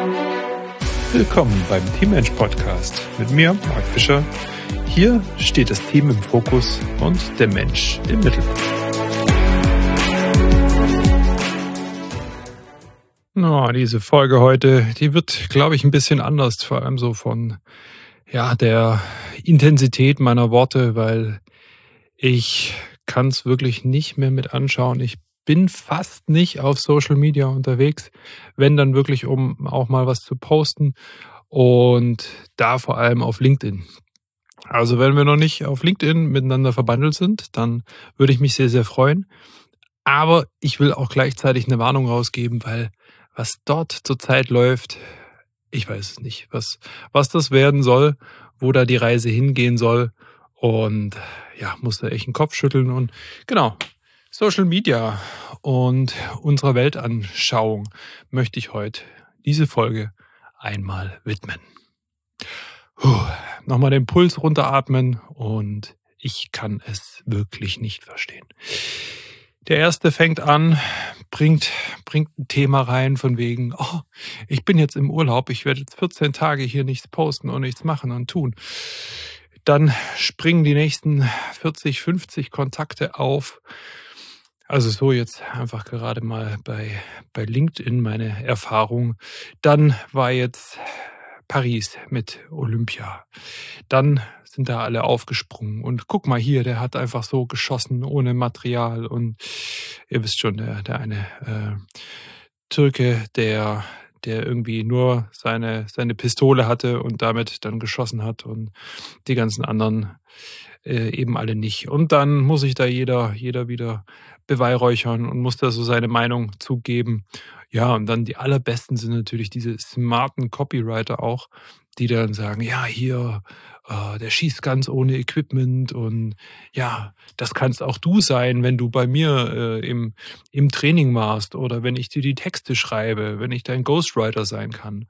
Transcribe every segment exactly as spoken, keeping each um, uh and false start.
Willkommen beim Teammensch Podcast mit mir, Marc Fischer. Hier steht das Team im Fokus und der Mensch im Mittelpunkt. Oh, diese Folge heute, die wird, glaube ich, ein bisschen anders, vor allem so von ja, der Intensität meiner Worte, weil ich kann es wirklich nicht mehr mit anschauen. Ich bin fast nicht auf Social Media unterwegs, wenn dann wirklich, um auch mal was zu posten und da vor allem auf LinkedIn. Also wenn wir noch nicht auf LinkedIn miteinander verbandelt sind, dann würde ich mich sehr, sehr freuen. Aber ich will auch gleichzeitig eine Warnung rausgeben, weil was dort zurzeit läuft, ich weiß es nicht, was, was das werden soll, wo da die Reise hingehen soll. Und ja, muss da echt den Kopf schütteln. Und genau, Social Media und unserer Weltanschauung möchte ich heute diese Folge einmal widmen. Puh, nochmal den Puls runteratmen und ich kann es wirklich nicht verstehen. Der erste fängt an, bringt, bringt ein Thema rein von wegen, oh, ich bin jetzt im Urlaub, ich werde jetzt vierzehn Tage hier nichts posten und nichts machen und tun. Dann springen die nächsten vierzig, fünfzig Kontakte auf. Also so jetzt einfach gerade mal bei, bei LinkedIn meine Erfahrung. Dann war jetzt Paris mit Olympia. Dann sind da alle aufgesprungen und guck mal hier, der hat einfach so geschossen ohne Material und ihr wisst schon, der, der eine äh, Türke, der, der irgendwie nur seine, seine Pistole hatte und damit dann geschossen hat und die ganzen anderen äh, eben alle nicht. Und dann muss sich da jeder, jeder wieder beweihräuchern und muss da so seine Meinung zugeben. Ja, und dann die allerbesten sind natürlich diese smarten Copywriter auch, die dann sagen, ja, hier, äh, der schießt ganz ohne Equipment und ja, das kannst auch du sein, wenn du bei mir äh, im, im Training warst oder wenn ich dir die Texte schreibe, wenn ich dein Ghostwriter sein kann.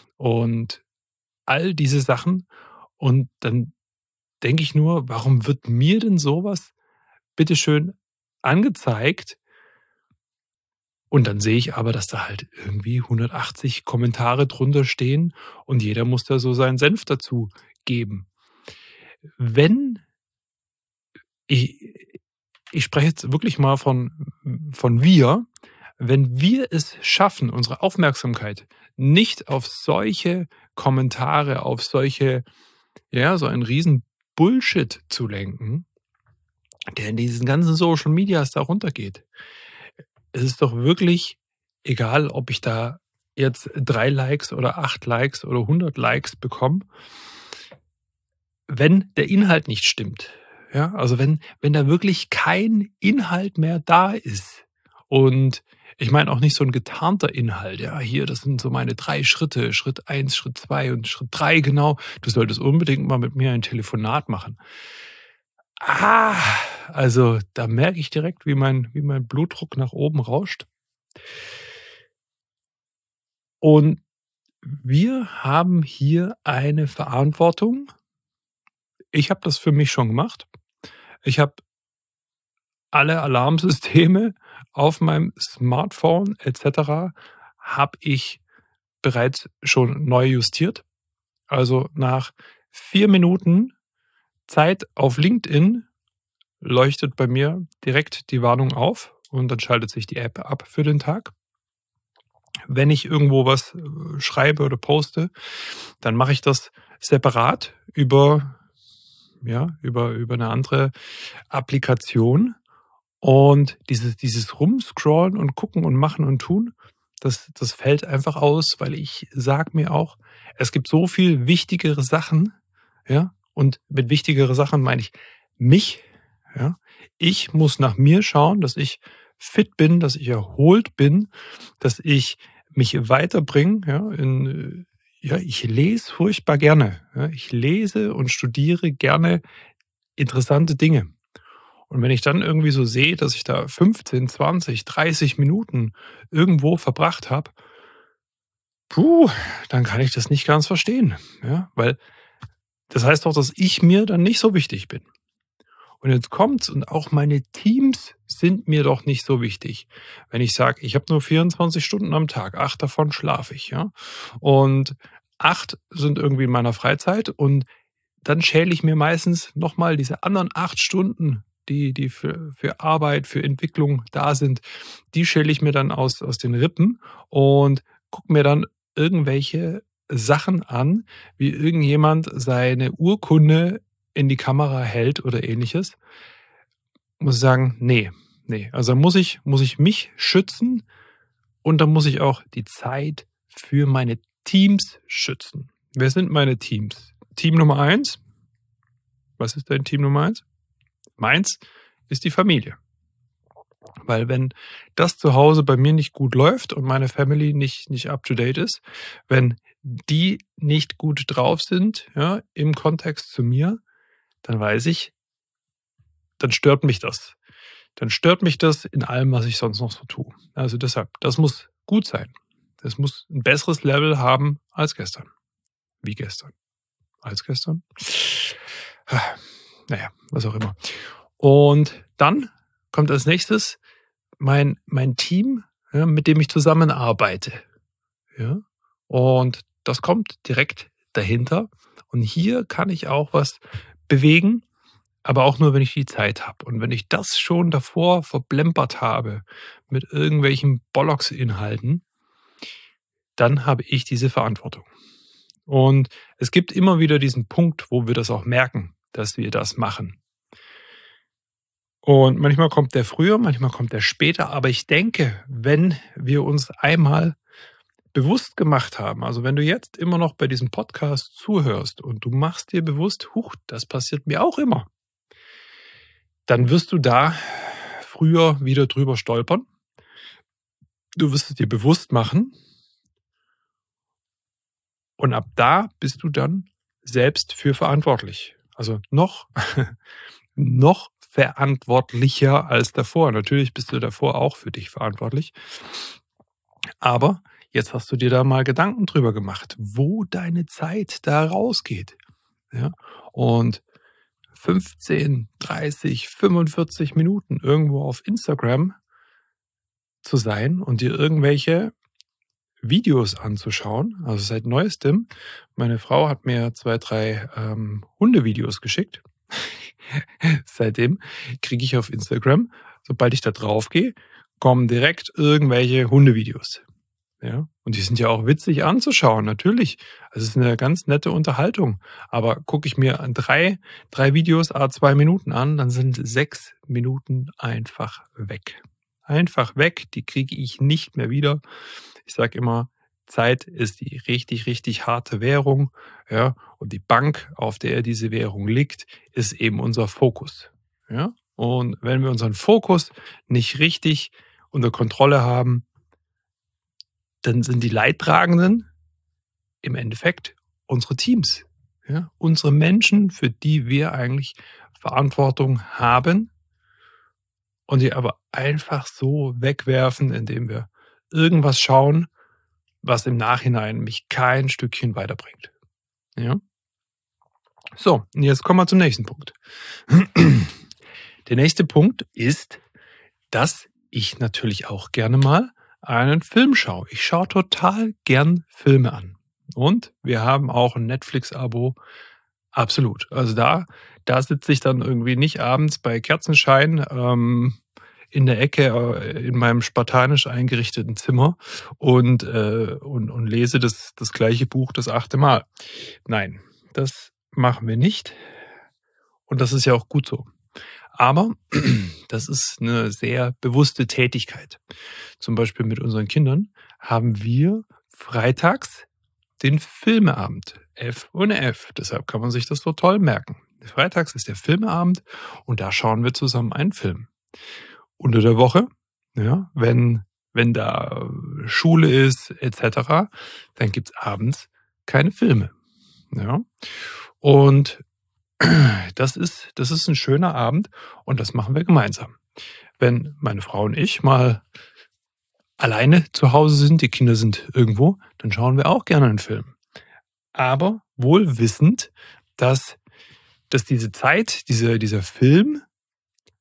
Und all diese Sachen. Und dann denke ich nur, warum wird mir denn sowas bitteschön angezeigt? Und dann sehe ich aber, dass da halt irgendwie hundertachtzig Kommentare drunter stehen und jeder muss da so seinen Senf dazu geben. Wenn, ich, ich spreche jetzt wirklich mal von, von wir, wenn wir es schaffen, unsere Aufmerksamkeit nicht auf solche Kommentare, auf solche, ja, so einen riesen Bullshit zu lenken, der in diesen ganzen Social Medias da runtergeht. Es ist doch wirklich egal, ob ich da jetzt drei Likes oder acht Likes oder hundert Likes bekomme, wenn der Inhalt nicht stimmt. Ja, also wenn, wenn da wirklich kein Inhalt mehr da ist und ich meine auch nicht so ein getarnter Inhalt, ja, hier, das sind so meine drei Schritte, Schritt eins, Schritt zwei und Schritt drei, genau, du solltest unbedingt mal mit mir ein Telefonat machen. Ah, also da merke ich direkt, wie mein, wie mein Blutdruck nach oben rauscht. Und wir haben hier eine Verantwortung. Ich habe das für mich schon gemacht. Ich habe alle Alarmsysteme auf meinem Smartphone et cetera habe ich bereits schon neu justiert. Also nach vier Minuten Zeit auf LinkedIn leuchtet bei mir direkt die Warnung auf und dann schaltet sich die App ab für den Tag. Wenn ich irgendwo was schreibe oder poste, dann mache ich das separat über, ja, über, über eine andere Applikation. Und dieses, dieses Rumscrollen und gucken und machen und tun, das, das fällt einfach aus, weil ich sage mir auch, es gibt so viel wichtigere Sachen, ja, und mit wichtigere Sachen meine ich mich, ja. Ich muss nach mir schauen, dass ich fit bin, dass ich erholt bin, dass ich mich weiterbringe, ja, in, ja, ich lese furchtbar gerne, ja, ich lese und studiere gerne interessante Dinge. Und wenn ich dann irgendwie so sehe, dass ich da fünfzehn, zwanzig, dreißig Minuten irgendwo verbracht habe, puh, dann kann ich das nicht ganz verstehen. Ja? Weil das heißt doch, dass ich mir dann nicht so wichtig bin. Und jetzt kommt's und auch meine Teams sind mir doch nicht so wichtig. Wenn ich sage, ich habe nur vierundzwanzig Stunden am Tag, acht davon schlafe ich, ja? Und acht sind irgendwie in meiner Freizeit und dann schäle ich mir meistens noch mal diese anderen acht Stunden, die die für für Arbeit, für Entwicklung da sind, die schäle ich mir dann aus aus den Rippen und gucke mir dann irgendwelche Sachen an, wie irgendjemand seine Urkunde in die Kamera hält oder Ähnliches. Muss ich sagen, ne, ne. Also, muss ich muss ich mich schützen und dann muss ich auch die Zeit für meine Teams schützen. Wer sind meine Teams? Team Nummer eins. Was ist dein Team Nummer eins? Meins ist die Familie. Weil wenn das zu Hause bei mir nicht gut läuft und meine Family nicht nicht up to date ist, wenn die nicht gut drauf sind, ja, im Kontext zu mir, dann weiß ich, dann stört mich das. Dann stört mich das in allem, was ich sonst noch so tue. Also deshalb, das muss gut sein. Das muss ein besseres Level haben als gestern. Wie gestern? Als gestern? Na ja, was auch immer. Und dann kommt als Nächstes mein mein Team, ja, mit dem ich zusammenarbeite, ja? Und das kommt direkt dahinter. Und hier kann ich auch was bewegen, aber auch nur, wenn ich die Zeit habe. Und wenn ich das schon davor verplempert habe mit irgendwelchen Bollocks-Inhalten, dann habe ich diese Verantwortung. Und es gibt immer wieder diesen Punkt, wo wir das auch merken, dass wir das machen. Und manchmal kommt der früher, manchmal kommt der später, aber ich denke, wenn wir uns einmal bewusst gemacht haben, also wenn du jetzt immer noch bei diesem Podcast zuhörst und du machst dir bewusst: „Huch, das passiert mir auch immer“, dann wirst du da früher wieder drüber stolpern. Du wirst es dir bewusst machen und ab da bist du dann selbst für verantwortlich. Also noch noch verantwortlicher als davor. Natürlich bist du davor auch für dich verantwortlich, aber jetzt hast du dir da mal Gedanken drüber gemacht, wo deine Zeit da rausgeht, ja? Und fünfzehn, dreißig, fünfundvierzig Minuten irgendwo auf Instagram zu sein und dir irgendwelche Videos anzuschauen. Also seit Neuestem, meine Frau hat mir zwei, drei ähm, Hundevideos geschickt. Seitdem kriege ich auf Instagram, sobald ich da drauf gehe, kommen direkt irgendwelche Hundevideos. Ja, und die sind ja auch witzig anzuschauen, natürlich. Also, es ist eine ganz nette Unterhaltung. Aber gucke ich mir an drei drei Videos à zwei Minuten an, dann sind sechs Minuten einfach weg. Einfach weg, die kriege ich nicht mehr wieder. Ich sage immer, Zeit ist die richtig, richtig harte Währung, ja, und die Bank, auf der diese Währung liegt, ist eben unser Fokus, ja? Und wenn wir unseren Fokus nicht richtig unter Kontrolle haben, dann sind die Leidtragenden im Endeffekt unsere Teams, ja? Unsere Menschen, für die wir eigentlich Verantwortung haben und die aber einfach so wegwerfen, indem wir irgendwas schauen, was im Nachhinein mich kein Stückchen weiterbringt, ja? So, und jetzt kommen wir zum nächsten Punkt. Der nächste Punkt ist, dass ich natürlich auch gerne mal einen Film schaue. Ich schaue total gern Filme an. Und wir haben auch ein Netflix-Abo. Absolut. Also da da sitze ich dann irgendwie nicht abends bei Kerzenschein, ähm, in der Ecke, äh, in meinem spartanisch eingerichteten Zimmer und, äh, und und lese das das gleiche Buch das achte Mal. Nein, das machen wir nicht und das ist ja auch gut so. Aber das ist eine sehr bewusste Tätigkeit. Zum Beispiel mit unseren Kindern haben wir freitags den Filmeabend, F und F. Deshalb kann man sich das so toll merken. Freitags ist der Filmeabend und da schauen wir zusammen einen Film. Unter der Woche, ja, wenn wenn da Schule ist et cetera, dann gibt's abends keine Filme, ja? Und das ist das ist 'n schöner Abend und das machen wir gemeinsam. Wenn meine Frau und ich mal alleine zu Hause sind, die Kinder sind irgendwo, dann schauen wir auch gerne 'n Film. Aber wohl wissend, dass dass diese Zeit, diese dieser Film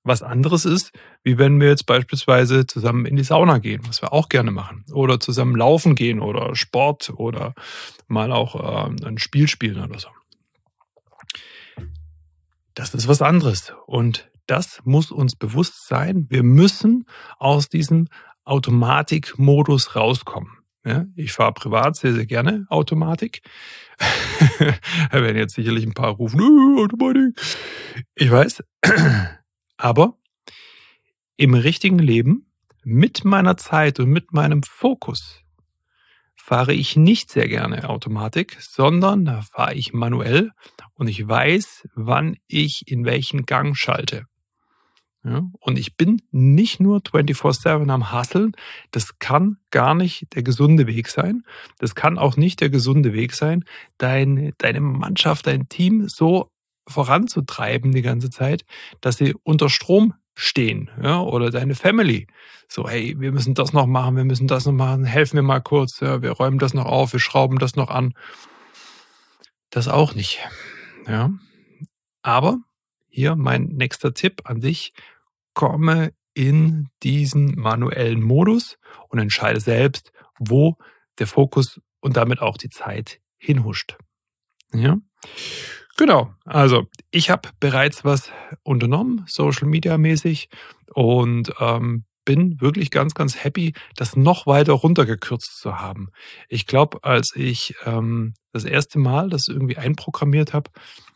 was anderes ist, wie wenn wir jetzt beispielsweise zusammen in die Sauna gehen, was wir auch gerne machen, oder zusammen laufen gehen oder Sport oder mal auch, ähm, 'n Spiel spielen oder so. Das ist was anderes und das muss uns bewusst sein. Wir müssen aus diesem Automatikmodus rauskommen, ja? Ich fahre privat sehr, sehr gerne Automatik. Da werden jetzt sicherlich 'n paar rufen: „Äh, Automatik.“ Ich weiß, aber im richtigen Leben, mit meiner Zeit und mit meinem Fokus fahre ich nicht sehr gerne Automatik, sondern da fahre ich manuell und ich weiß, wann ich in welchen Gang schalte. Ja, und ich bin nicht nur twenty four seven am Hustlen. Das kann gar nicht der gesunde Weg sein. Das kann auch nicht der gesunde Weg sein, dein deine Mannschaft, dein Team so voranzutreiben die ganze Zeit, dass sie unter Strom stehen, ja, oder deine Family. So: „Hey, wir müssen das noch machen, wir müssen das noch machen. Helf mir mal kurz, ja, wir räumen das noch auf, wir schrauben das noch an.“ Das auch nicht, ja? Aber hier mein nächster Tipp an dich: Komme in diesen manuellen Modus und entscheide selbst, wo der Fokus und damit auch die Zeit hinhuscht, ja? Genau, also, ich habe bereits was unternommen, Social-Media-mäßig und, ähm, bin wirklich ganz, ganz happy, das noch weiter runtergekürzt zu haben. Ich glaube, als ich, ähm, das erste Mal das irgendwie einprogrammiert habe,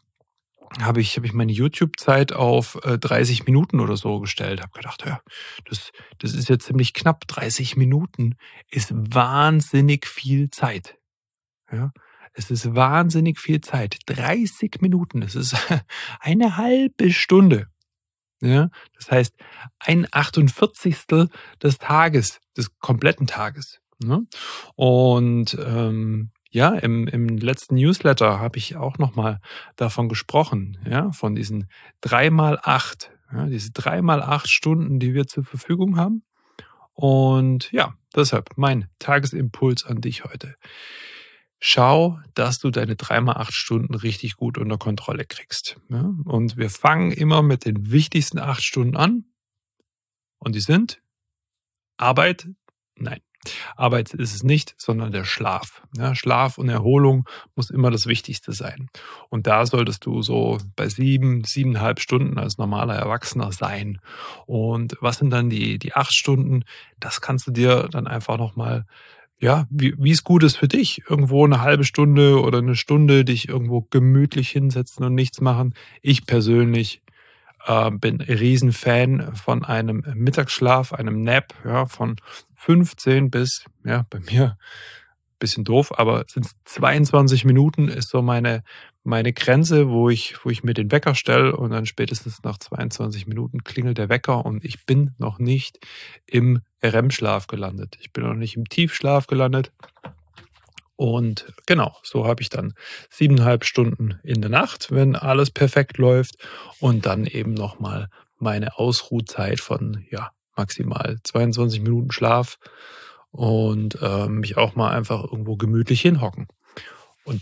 habe ich habe ich meine YouTube-Zeit auf, äh, dreißig Minuten oder so gestellt. Habe gedacht: „Ja, das das ist ja ziemlich knapp. dreißig Minuten ist wahnsinnig viel Zeit“, ja? Es ist wahnsinnig viel Zeit. dreißig Minuten, das ist eine halbe Stunde, ja? Das heißt, ein Achtundvierzigstel des Tages, des kompletten Tages, ne? Und, ähm, ja, im im letzten Newsletter habe ich auch noch mal davon gesprochen, ja, von diesen drei mal acht, ja, diese drei mal acht Stunden, die wir zur Verfügung haben. Und ja, deshalb mein Tagesimpuls an dich heute. Schau, dass du deine drei mal acht Stunden richtig gut unter Kontrolle kriegst, ja? Und wir fangen immer mit den wichtigsten acht Stunden an. Und die sind Arbeit nein, Arbeit ist es nicht, sondern der Schlaf, ja? Schlaf und Erholung muss immer das Wichtigste sein. Und da solltest du so bei sieben, siebeneinhalb Stunden als normaler Erwachsener sein. Und was sind dann die die acht Stunden? Das kannst du dir dann einfach noch mal ja, wie wie's gut ist für dich, irgendwo 'ne halbe Stunde oder 'ne Stunde dich irgendwo gemütlich hinsetzen und nichts machen. Ich persönlich, äh, bin Riesenfan von einem Mittagsschlaf, einem Nap, ja, von fünfzehn bis ja, bei mir bisschen doof, aber sind's zweiundzwanzig Minuten ist so meine meine Grenze, wo ich wo ich mir den Wecker stelle und dann spätestens nach zweiundzwanzig Minuten klingelt der Wecker und ich bin noch nicht im REM-Schlaf gelandet. Ich bin noch nicht im Tiefschlaf gelandet. Und genau, so habe ich dann siebeneinhalb Stunden in der Nacht, wenn alles perfekt läuft und dann eben noch mal meine Ausruhzeit von, ja, maximal zweiundzwanzig Minuten Schlaf und, ähm, mich auch mal einfach irgendwo gemütlich hinhocken. Und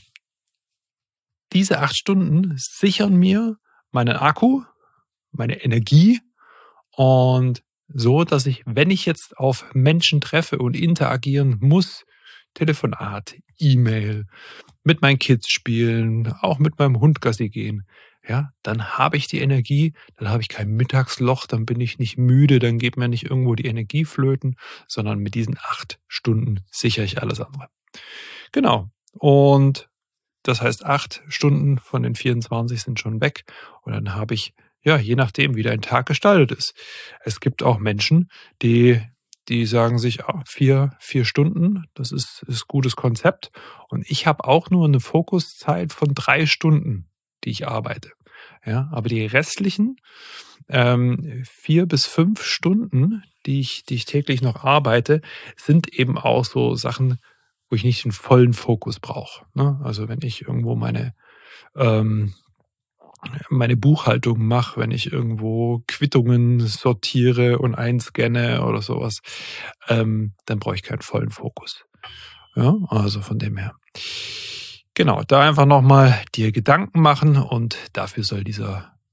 diese acht Stunden sichern mir meinen Akku, meine Energie und so, dass ich, wenn ich jetzt auf Menschen treffe und interagieren muss, Telefonat, E-Mail, mit meinen Kids spielen, auch mit meinem Hund Gassi gehen, ja, dann habe ich die Energie, dann habe ich kein Mittagsloch, dann bin ich nicht müde, dann geht mir nicht irgendwo die Energie flöten, sondern mit diesen acht Stunden sichere ich alles andere. Genau, und das heißt, acht Stunden von den vierundzwanzig sind schon weg und dann habe ich, ja, je nachdem, wie dein Tag gestaltet ist. Es gibt auch Menschen, die die sagen sich: „Ah, vier vier Stunden, das ist ist gutes Konzept.“ Und ich habe auch nur 'ne Fokuszeit von drei Stunden, die ich arbeite, ja? Aber die restlichen, ähm, vier bis fünf Stunden, die ich die ich täglich noch arbeite, sind eben auch so Sachen, wo ich nicht den vollen Fokus brauche, ne? Also, wenn ich irgendwo meine, ähm meine Buchhaltung mache, wenn ich irgendwo Quittungen sortiere und einscanne oder so was, ähm, dann brauche ich keinen vollen Fokus, ja? Also, von dem her genau, da einfach noch mal dir Gedanken machen und dafür soll dieser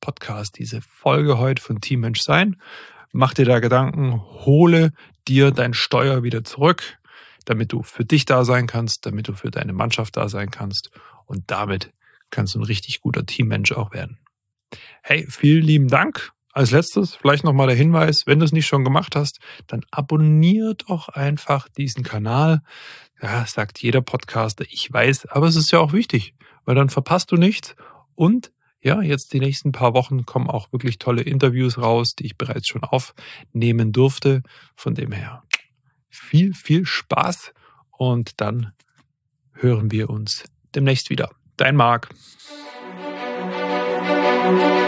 Podcast, diese Folge heute von Team Mensch Sein. Mach dir da Gedanken, hole dir dein Steuer wieder zurück, damit du für dich da sein kannst, damit du für deine Mannschaft da sein kannst und damit kannst du ein richtig guter Teammensch auch werden. Hey, vielen lieben Dank. Als letztes vielleicht nochmal der Hinweis, wenn du es nicht schon gemacht hast, dann abonnier doch einfach diesen Kanal. Ja, sagt jeder Podcaster, ich weiß, aber es ist ja auch wichtig, weil dann verpasst du nichts. Und ja, jetzt die nächsten paar Wochen kommen auch wirklich tolle Interviews raus, die ich bereits schon aufnehmen durfte. Von dem her viel, viel Spaß und dann hören wir uns demnächst wieder. Dein Marc.